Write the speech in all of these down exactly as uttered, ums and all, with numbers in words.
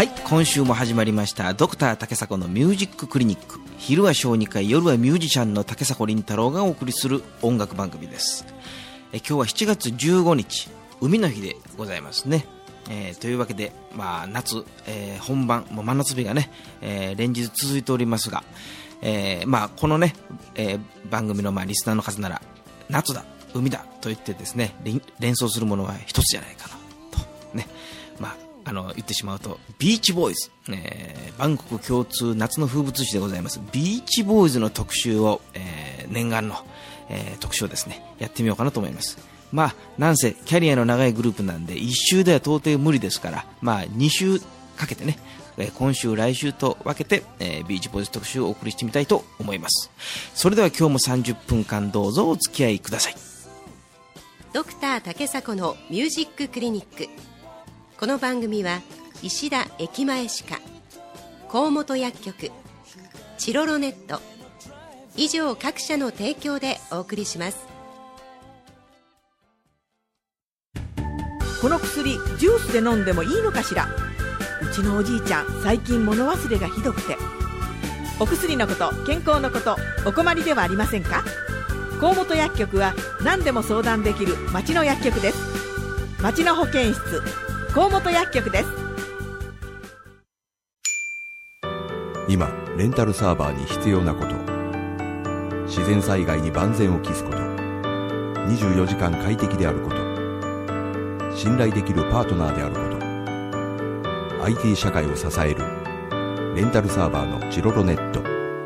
はい、今週も始まりましたドクター竹迫のミュージッククリニック。昼は小児科医、夜はミュージシャンの竹迫倫太郎がお送りする音楽番組です。え今日はしちがつじゅうごにち、海の日でございますね。えー、というわけで、まあ、夏、えー、本番もう真夏日がね、えー、連日続いておりますが、えーまあ、このね、えー、番組のまあリスナーの数なら夏だ海だと言ってですね、連想するものは一つじゃないかなとね、まああの言ってしまうとビーチボーイズ、えー、万国共通夏の風物詩でございますビーチボーイズの特集を、えー、念願の、えー、特集をですねやってみようかなと思います。まあなんせキャリアの長いグループなんでいっ週では到底無理ですから、まあに週かけてね、えー、今週来週と分けて、えー、ビーチボーイズ特集をお送りしてみたいと思います。それでは今日もさんじゅっぷんかんどうぞお付き合いください。 ドクター竹迫のミュージッククリニック。この番組は石田駅前歯科、河本薬局、チロロネット以上各社の提供でお送りします。 この薬ジュースで飲んでもいいのかしら。うちのおじいちゃん最近物忘れがひどくて。お薬のこと、健康のこと、お困りではありませんか。河本薬局は何でも相談できる町の薬局です。町の保健室河本薬局です。 今レンタルサーバーに必要なこと、自然災害に万全を期すこと、にじゅうよじかん快適であること、信頼できるパートナーであること、 アイティー 社会を支えるレンタルサーバーのチロロネット。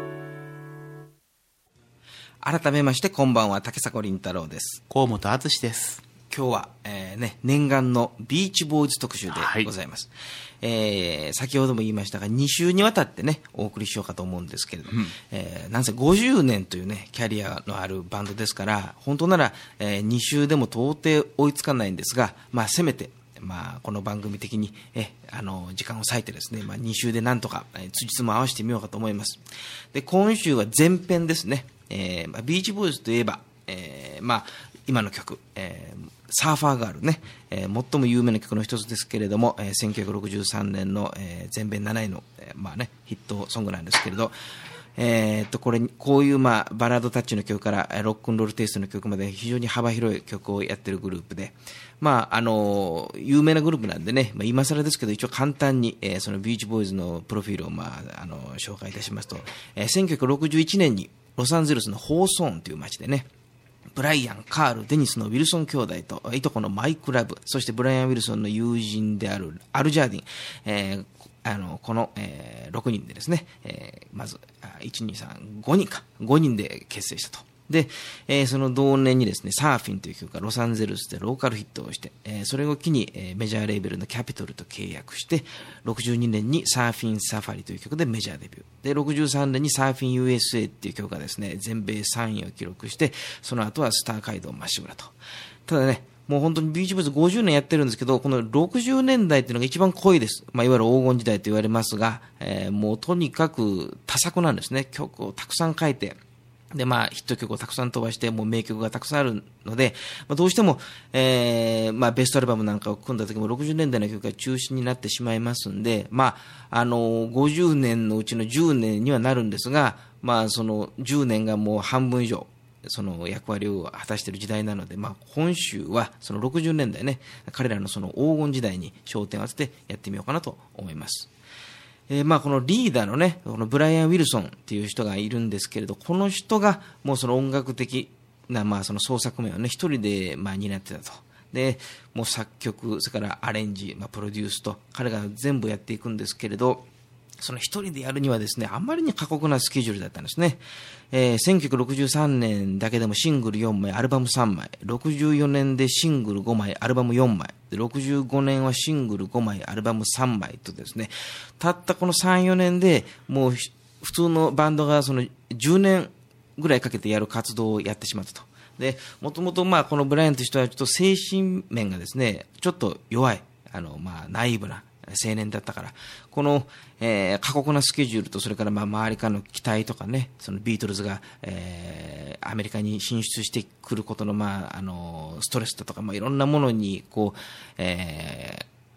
改めましてこんばんは、竹迫倫太郎です。 河本敦です。 今日は、えーね、念願のビーチボーイズ特集でございます、はい。えー、先ほども言いましたがに週にわたってねお送りしようかと思うんですけれど、うん、えー、なんせごじゅうねんというねキャリアのあるバンドですから、本当なら、えー、に週でも到底追いつかないんですが、まあせめてまあ、この番組的にえあの時間を割いてですね、まあ、に週でなんとかえつじつも合わせてみようかと思います。で今週は前編ですね。えーまあ、ビーチボーイズといえば、えーまあ、今の曲、えー、サーファーガールね、えー、最も有名な曲の一つですけれども、えー、せんきゅうひゃくろくじゅうさんねんの、えー、全米なないの、えーまあね、ヒットソングなんですけれど、えー、っとこれこういう、まあ、バラードタッチの曲からロックンロールテイストの曲まで非常に幅広い曲をやってるグループで、まあ、あの有名なグループなんでね、まあ、今更ですけど一応簡単に、えー、そのビーチボーイズのプロフィールを、まあ、あの紹介いたしますと、えー、せんきゅうひゃくろくじゅういちねんにロサンゼルスのホーソーンという街でね、ブライアン、カール、デニスのウィルソン兄弟といとこのマイク・ラブ、そしてブライアン・ウィルソンの友人であるアル・ジャーディン、えー、あのこの、えー、ろくにんでですね、えー、まずいち、に、さん、ごにんかごにんで結成したと。で、えー、その同年にですねサーフィンという曲がロサンゼルスでローカルヒットをして、えー、それを機に、えー、メジャーレーベルのキャピトルと契約してろくじゅうにねんにサーフィンサファリという曲でメジャーデビューで、ろくじゅうさんねんにサーフィン ユーエスエー っていう曲がですね全米さんいを記録して、その後はスター街道まっしぐらと。ただねもう本当にビーチボーイズごじゅうねんやってるんですけど、このろくじゅうねんだいっていうのが一番濃いです。まあ、いわゆる黄金時代と言われますが、えー、もうとにかく多作なんですね。曲をたくさん書いて、でまあヒット曲をたくさん飛ばしてもう名曲がたくさんあるので、まあ、どうしても、えーまあ、ベストアルバムなんかを組んだ時もろくじゅうねんだいの曲が中心になってしまいますんで、まああのごじゅうねんのうちのじゅうねんにはなるんですが、まあそのじゅうねんがもう半分以上その役割を果たしている時代なので、まあ、今週はそのろくじゅうねんだいね彼らのその黄金時代に焦点を当ててやってみようかなと思います。えー、まあこのリーダーのねこのブライアン・ウィルソンっていう人がいるんですけれど、この人がもうその音楽的なまあその創作面をね一人でまあ担ってたと。でもう作曲それからアレンジ、まあ、プロデュースと彼が全部やっていくんですけれど、その一人でやるにはですねあまりに過酷なスケジュールだったんですね。えー、せんきゅうひゃくろくじゅうさんねんだけでもシングルよんまいアルバムさんまい、ろくじゅうよねんでシングルごまいアルバムよんまいで、ろくじゅうごねんはシングルごまいアルバムさんまいとですね、たったこのさん、よねんでもう普通のバンドがそのじゅうねんぐらいかけてやる活動をやってしまったと。でもともとまあこのブライアンという人はちょっと精神面がですねちょっと弱い、あのまあナイーブな青年だったから、この、えー、過酷なスケジュールと、それからまあ周りからの期待とかね、そのビートルズが、えー、アメリカに進出してくることの、まあ、あのストレスだとか、まあ、いろんなものにこう、えー、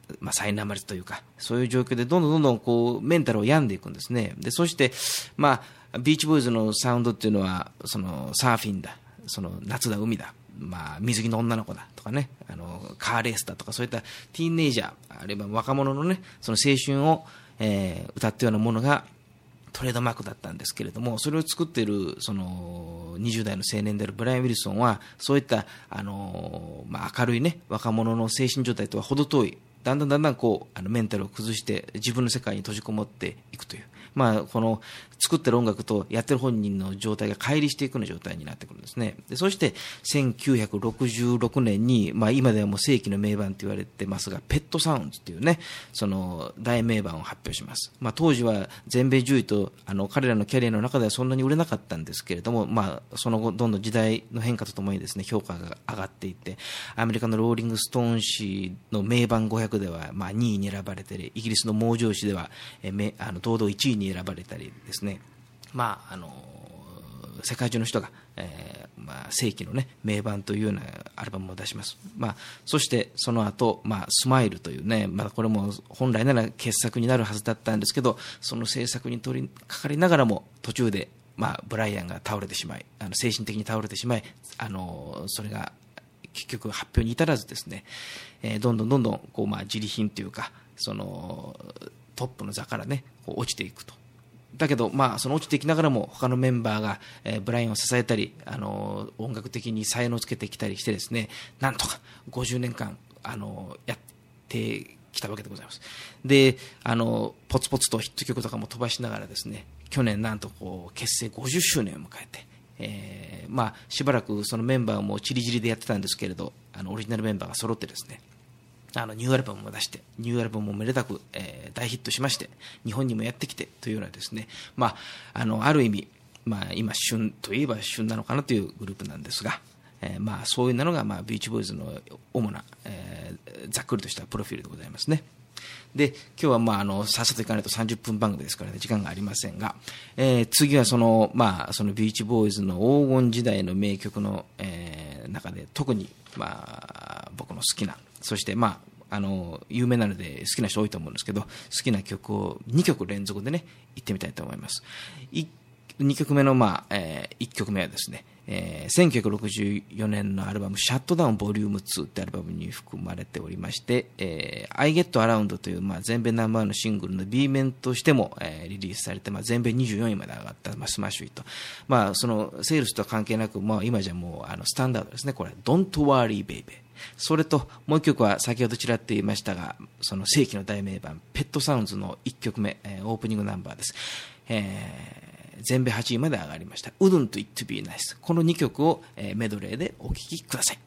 まあ、苛まれというか、そういう状況でどんどんどんどんこうメンタルを病んでいくんですね。でそして、まあ、ビーチボーイズのサウンドっていうのはそのサーフィンだ、その夏だ海だ、まあ、水着の女の子だとかね、あのカーレースだとか、そういったティーンエイジャーあるいは若者のね、その青春を、えー、歌ったようなものがトレードマークだったんですけれども、それを作っているそのにじゅう代の青年であるブライアン・ウィルソンはそういった、あのーまあ、明るい、ね、若者の精神状態とは程遠い、だんだんだんだんこうあのメンタルを崩して自分の世界に閉じこもっていくという、まあ、この作ってる音楽とやってる本人の状態が乖離していくような状態になってくるんですね。でそしてせんきゅうひゃくろくじゅうろくねんに、まあ、今ではもう世紀の名盤と言われてますが、ペットサウンズというね、その大名盤を発表します。まあ、当時は全米じゅういとあの彼らのキャリアの中ではそんなに売れなかったんですけれども、まあ、その後どんどん時代の変化とともにですね、評価が上がっていって、アメリカのローリングストーン誌の名盤ごひゃくではまあにいに選ばれたり、イギリスのモージョー誌ではえめあの堂々いちいに選ばれたりですね、まああの世界中の人が、えーまあ、世紀の、ね、名盤というようなアルバムを出します。まあ、そしてその後、まあ、スマイルというね、まあ、これも本来なら傑作になるはずだったんですけど、その制作に取り掛かりながらも途中で、まあ、ブライアンが倒れてしまい、あの精神的に倒れてしまい、あのそれが結局発表に至らずですね、えー、どんどんどんどんこう、まあ、自利品というか、そのトップの座からね、こう落ちていくと。だけど、まあ、その落ちていきながらも他のメンバーが、えー、ブライアンを支えたり、あのー、音楽的に才能をつけてきたりしてですね、なんとかごじゅうねんかん、あのー、やってきたわけでございます。で、あのー、ポツポツとヒット曲とかも飛ばしながらですね、去年なんとこう結成ごじゅっしゅうねんを迎えて、えーまあ、しばらくそのメンバーもちりぢりでやってたんですけれど、あのオリジナルメンバーが揃ってですね、あのニューアルバムも出して、ニューアルバムもめでたく、えー、大ヒットしまして、日本にもやってきてというようなですね、まあ、あのある意味、まあ、今旬といえば旬なのかなというグループなんですが、えーまあ、そういうのが、まあ、ビーチボーイズの主な、えー、ざっくりとしたプロフィールでございますね。で今日は、まあ、あのさっさといかないとさんじゅっぷん番組ですからね、時間がありませんが、えー、次はその、まあ、そのビーチボーイズの黄金時代の名曲の、えー、中で特に、まあ、僕の好きな、そして、まあ、あの有名なので好きな人多いと思うんですけど、好きな曲をにきょく連続でね言ってみたいと思います。にきょくめの、まあえー、いっきょくめはですね、えー、せんきゅうひゃくろくじゅうよねんのアルバムシャットダウンボリュームツーってアルバムに含まれておりまして、えー、I Get Around という、まあ、全米ナンバーワンのシングルの B 面としても、えー、リリースされて、まあ、全米にじゅうよんいまで上がった、まあ、スマッシュヒット、まあ、そのセールスとは関係なく、まあ、今じゃもうあのスタンダードですね。これ Don't Worry Baby、それともう一曲は先ほどちらっと言いましたが、その世紀の大名盤ペットサウンズのいっきょくめ、えー、オープニングナンバーです。えー全米はちいまで上がりました Wouldn't It Be Nice、 このにきょくを、えー、メドレーでお聴きください。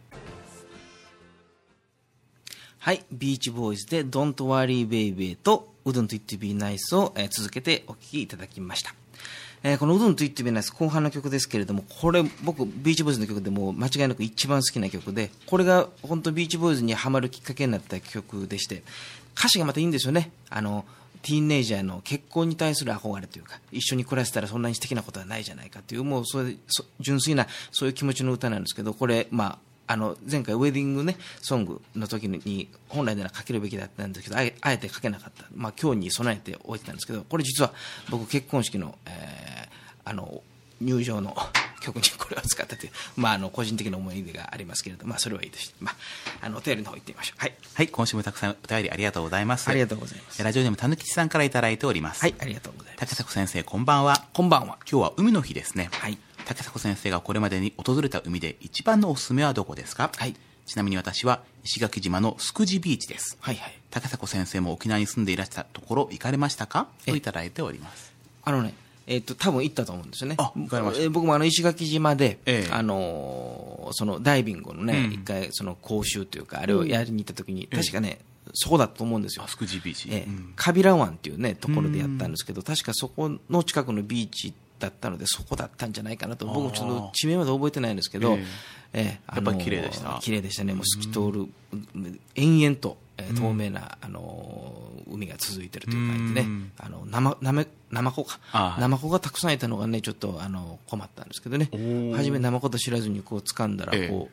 はい、ビーチボーイズで Don't Worry Baby と Wouldn't It Be Nice を、えー、続けてお聴きいただきました。えー、この Wouldn't It Be Nice 後半の曲ですけれども、これ僕ビーチボーイズの曲でも間違いなく一番好きな曲で、これが本当ビーチボーイズにハマるきっかけになった曲でして、歌詞がまたいいんですよね。あのティーンエイジャーの結婚に対する憧れというか、一緒に暮らせたらそんなに素敵なことはないじゃないかという、もうそれそ純粋なそういう気持ちの歌なんですけど、これ、まあ、あの前回ウェディング、ね、ソングの時に本来ならかけるべきだったんですけど、あえあえてかけなかった、まあ、今日に備えておいてたんですけど、これ実は僕結婚式の、えー、あの入場の曲にこれを使ったという、まあ、あの個人的な思い出がありますけれど、まあ、それはいいとして、まあ、あのお便りの方行ってみましょう。はい、 はい、今週もたくさんお便りありがとうございます。 ありがとうございます。 ラジオネームたぬきちさんからいただいております。 はい、ありがとうございます。 竹迫先生、こんばんは。 こんばんは。 今日は海の日ですね。 はい。 竹迫先生がこれまでに訪れた海で一番のおすすめはどこですか？はい。ちなみに私は石垣島のスクジビーチです。はいはい。竹迫先生も沖縄に住んでいらしたところ行かれましたか？といただいております。 あのね、えー、と多分行ったと思うんですよね。 あ、行かれました。 えー、僕もあの石垣島で、 ええ、 あのー、そのダイビングのね、一、うん、回その講習というかあれをやりに行った時に、うん、確かね、そこだと思うんですよ。 スクジビーチ、 えーうん、カビラ湾っていうねところでやったんですけど、確かそこの近くのビーチだったのでそこだったんじゃないかなと。僕もちょっと地名まで覚えてないんですけど、えーえー、やっぱり綺麗でした。 綺麗でしたね。もう透き通る延々と、えー、透明な、あのー、海が続いてるという感じでね、あの生生ナマコかナマコがたくさんいたのがねちょっとあの困ったんですけどね、初めナマコと知らずにこう掴んだらこう、ええ、いっ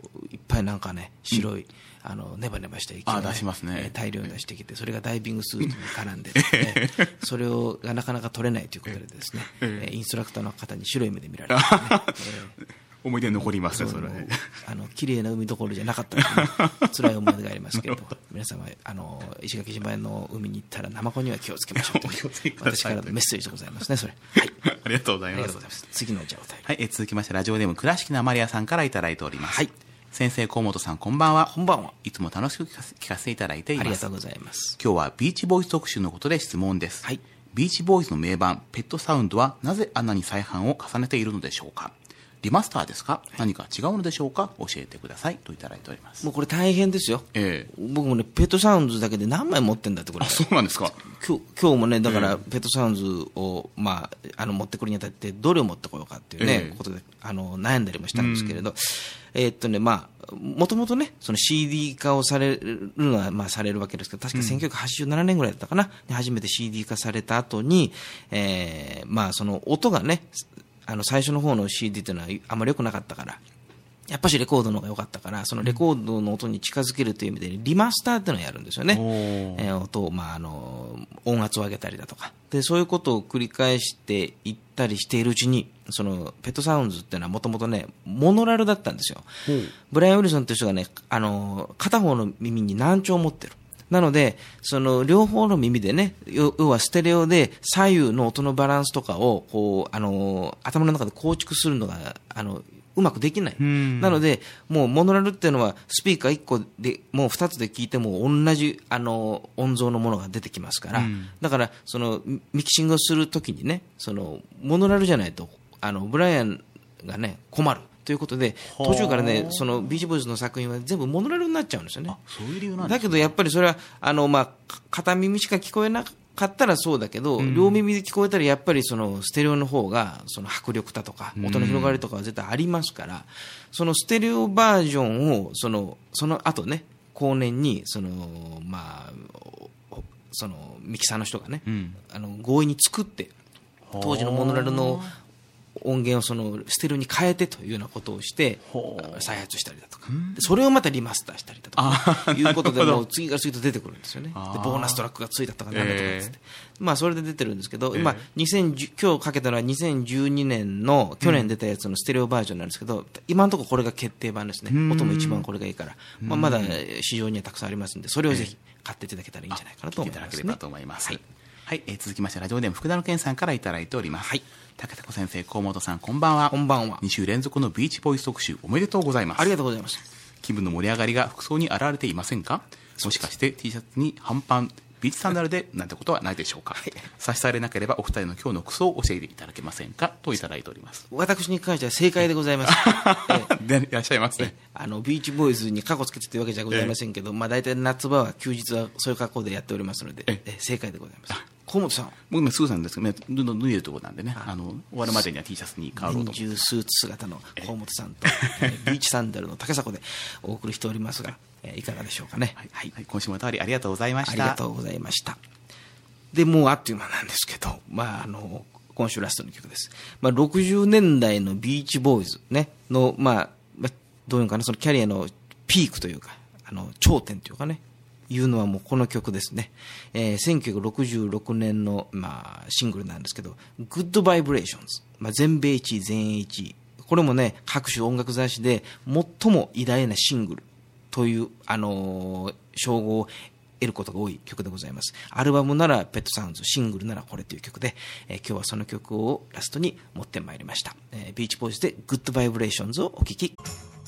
ぱいなんかね白い、うん、あのネバネバした液を、ね、 出しますね、 えー、大量に出してきて、それがダイビングスーツに絡んで、ね、それをがなかなか取れないということでですね、えー、インストラクターの方に白い目で見られて、ねえー、 思い出に残りますね、それね。あの綺麗な海どころじゃなかったので、ね、辛い思い出がありますけれど皆様あの石垣島の海に行ったらナマコには気をつけましょうと私からのメッセージでございますね。それ、はい、 ありがとうございます。 次のじゃあお便り、 はい、え続きましてラジオネーム倉敷なまりやさんからいただいております。はい、先生河本さんこんばんは。 こんばんは。 いつも楽しく聞かせ、聞かせていただいています。 ありがとうございます。 今日はビーチボーイズ特集のことで質問です。 はい、 ビーチボーイズの名盤ペットサウンドはなぜあんなに再販を重ねているのでしょうか。リマスターですか、はい、何か違うのでしょうか、教えてくださいといただいております。 もうこれ大変ですよ、えー、僕もねペットサウンズだけで何枚持ってんだってこれ。 あ、そうなんですか。 今日、今日もねだからペットサウンズを、まあ、あの持ってくるにあたってどれを持ってこようかっていうね、えー、ことであの悩んだりもしたんですけれど、えーっとねまあもともとねその シーディー 化をされるのは、まあ、されるわけですけど、確かせんきゅうひゃくはちじゅうななねんぐらいだったかな、うん、初めて シーディー 化された後に、えー、まあその音がねあの最初の方の シーディー というのはあまり良くなかったから、やっぱしレコードの方が良かったから、そのレコードの音に近づけるという意味でリマスターっていうのをやるんですよね。えー、音を、まあ、あの音圧を上げたりだとかで、そういうことを繰り返していったりしているうちに、そのペットサウンズっていうのはもともとねモノラルだったんですよ。ブライアン・ウィルソンという人がねあの片方の耳に難聴を持ってる。なのでその両方の耳でね、要はステレオで左右の音のバランスとかをこうあの頭の中で構築するのがあのうまくできない。なのでもうモノラルっていうのはスピーカーいっこでもうふたつで聞いても同じあの音像のものが出てきますから、だからそのミキシングをするときにねそのモノラルじゃないとあのブライアンがね困るということで、途中からねそのビーチボーイズの作品は全部モノラルになっちゃうんですよね。 あ、そういう理由なんですか。 だけどやっぱりそれはあの、まあ、片耳しか聞こえなかったらそうだけど、うん、両耳で聞こえたらやっぱりそのステレオの方がその迫力だとか音の広がりとかは絶対ありますから、うん、そのステレオバージョンをそのその後ね後年にその、まあ、そのミキサーの人がね、うん、あの強引に作って当時のモノラルの音源をそのステレオに変えてというようなことをして再発したりだとか、それをまたリマスターしたりだとかいうことでもう次から次と出てくるんですよね。でボーナストラックがついたとかなんだとかつって、えー、まあそれで出てるんですけど、今にせんじゅう今日かけたのはにせんじゅうにねんの去年出たやつのステレオバージョンなんですけど、今のところこれが決定版ですね。音も一番これがいいから、まあ、まだ市場にはたくさんありますんで、それをぜひ買っていただけたらいいんじゃないかなと思いますね。 聞いていただければと思います。はい、はいえー、続きましてラジオネーム福田の健さんからいただいております。はい、竹迫先生、河本さん、こんばんは。 こんばんは。 に週連続のビーチボーイズ特集おめでとうございます。 ありがとうございます。 気分の盛り上がりが服装に現れていませんか。もしかして T シャツに半パンビーチサンダルでなんてことはないでしょうか。はい、差し支えなければお二人の今日の服装を教えていただけませんかといただいております。 私に関しては正解でございます。 でいらっしゃいますね。 あのビーチボーイズに過去つけてというわけじゃございませんけど、えー、まあ大体夏場は休日はそういう格好でやっておりますので、ええ正解でございます。河本さん、 僕ねすぐさんですけどね、どんどん脱いでるところなんでね、あの終わるまでには T シャツに変わろうと。 年中スーツ姿の河本さんとビーチサンダルの竹迫でお送りしておりますが、えー、いかがでしょうかね。 はい、はいはい、今週もおたわりありがとうございました。 ありがとうございました。でもうあっという間なんですけど、まああの今週ラストの曲です。まあろくじゅうねんだいのビーチボーイズねのまあどういうのかな、そのキャリアのピークというかあの頂点というかね。いうのはもうこの曲ですね。えー、せんきゅうひゃくろくじゅうろくねんの、まあ、シングルなんですけど、Good Vibrations、まあ、全米いちい、全英いちい。これもね、各種音楽雑誌で最も偉大なシングルという、あのー、称号を得ることが多い曲でございます。アルバムならペットサウンズ、シングルならこれという曲で、えー、今日はその曲をラストに持ってまいりました。えー、ビーチボーイズで Good Vibrations をお聴き。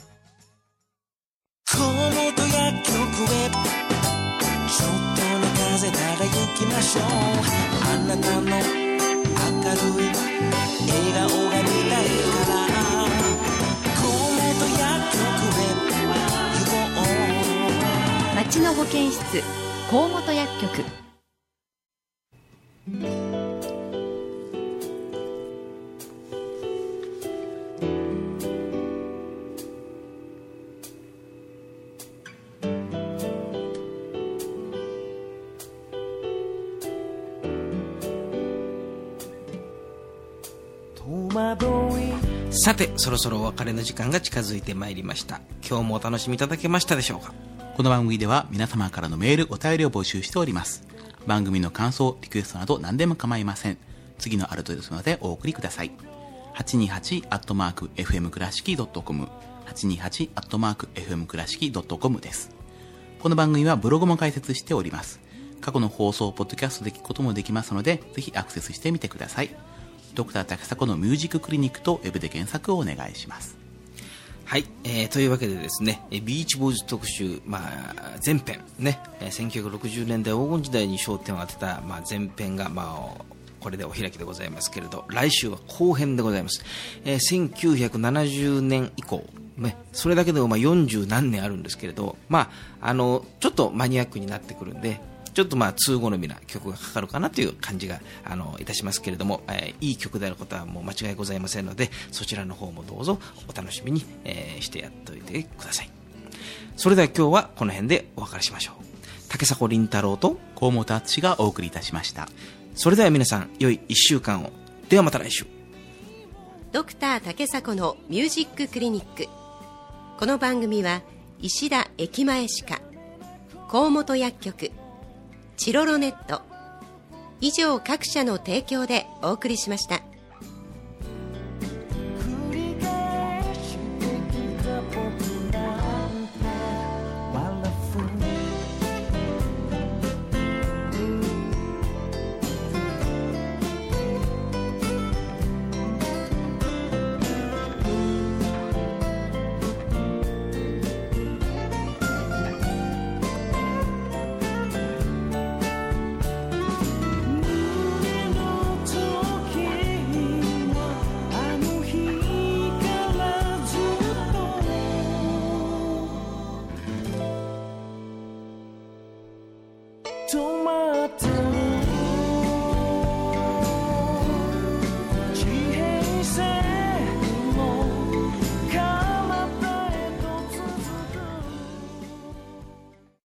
この薬局へちょっとの風なら行きましょう。あなたの明るい笑顔が見たいからこの薬局へ行こう。 町の保健室河本薬局。 さてそろそろお別れの時間が近づいてまいりました。 今日もお楽しみいただけましたでしょうか。 この番組では皆様からのメールお便りを募集しております。番組の感想リクエストなど何でも構いません。次のアルトですのでお送りください。はちにはちアットマークエフエム倉敷ドットコム はちにはちアットマークエフエム倉敷ドットコム です。この番組はブログも開設しております。過去の放送をポッドキャストで聞くこともできますので、ぜひアクセスしてみてください。ドクター竹迫のミュージッククリニックとウェブで検索をお願いします。 はい、えー、というわけでですね、ビーチボーイズ特集、まあ、前編ね、せんきゅうひゃくろくじゅうねんだい黄金時代に焦点を当てた、まあ、前編が、まあ、これでお開きでございますけれど、来週は後編でございます。えー、せんきゅうひゃくななじゅうねん以降、ね、それだけでもまあよんじゅうなんねんあるんですけれど、まあ、あのちょっとマニアックになってくるんで、ちょっとまあ通好みな曲がかかるかなという感じがあのいたしますけれども、えー、いい曲であることはもう間違いございませんので、そちらの方もどうぞお楽しみに、えー、してやっておいてください。それでは今日はこの辺でお別れしましょう。竹迫倫太郎と河本敦がお送りいたしました。 それでは皆さん良いいっしゅうかんを。ではまた来週。 ドクター竹迫のミュージッククリニック。この番組は石田駅前歯科、河本薬局、チロロネット以上各社の提供でお送りしました。